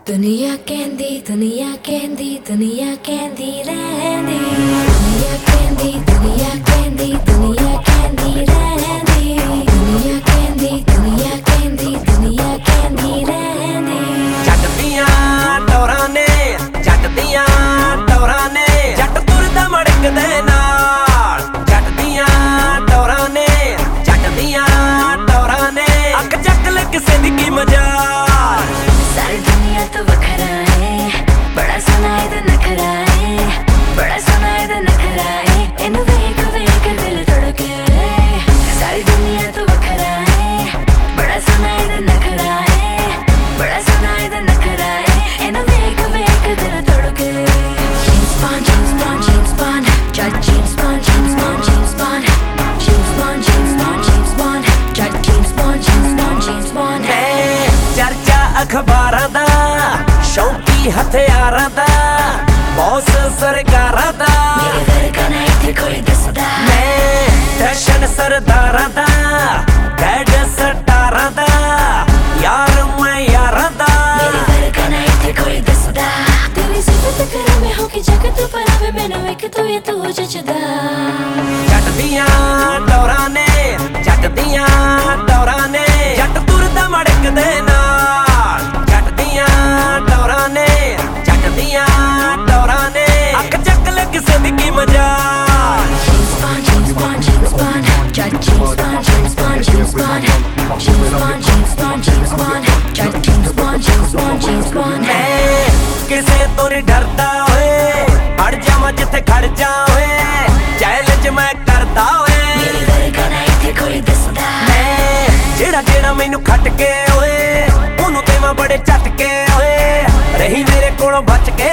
दुनिया कहंदी दुनिया कहंदी दुनिया कहंदी रहंदी दुनिया कहंदी दुनिया कहंदी दुनिया कहंदी रहंदी दुनिया कहंदी दुनिया कहंदी दुनिया कहंदी रहंदी जट दियां टोरां ने जट दियां टोरां ने जट तुरदा मड़क दे नाल जट दियां टोरां ने जट दियां टोरां ने अख चक ले किसे दी की मजाल सारी दुनिया तो वखरा है बड़ा सोना इधर नखरा है बड़ा सोना इधर नखरा है इन्हू वेख वेख दिल धड़के सारी दुनिया तो वखरा है बड़ा सोना इधर नखरा है बड़ा सोना इधर नखरा है इन्हू वेख वेख दिल धड़के James Bond James Bond James Bond Judge James Bond James Bond James Bond James Bond James Bond James Bond Judge James Bond James Bond James Bond चर्चा अखबारां दा शौकी हथियारां दा बॉस सरकारां दा मेरे वर्गा ना इत्थे कोई दसदा मैं दर्शन सरदारां दा बैड सटारां दा यार मैं यारां दा मेरे वर्गा ना इत्थे कोई दसदा तेरी सिफत करा मैं हो कि जग तू परावे मैनू एक तू ये तू जचदा जट दियां टोरां ने जट दियां टोरां ने जट तुरदा मड़क दे नाल जट दियां टोरां ने जट दियां टोरां ने अख चक ले किसे दी की मजाल James Bond James Bond James Bond Judge James Bond James Bond James Bond James Bond James Bond James Bond Judge James Bond James Bond James Bond किसे तो नहीं डरदा होए अड़ जावां जिथे खड़ जा होए चैलेंज मैं करदा होए मेरे वर्गा ना इत्थे कोई दसदा जेड़ा जेड़ा मैनू खट के होए ओनू ते मैं बड़े झटके होए रही मेरे कोलों बच के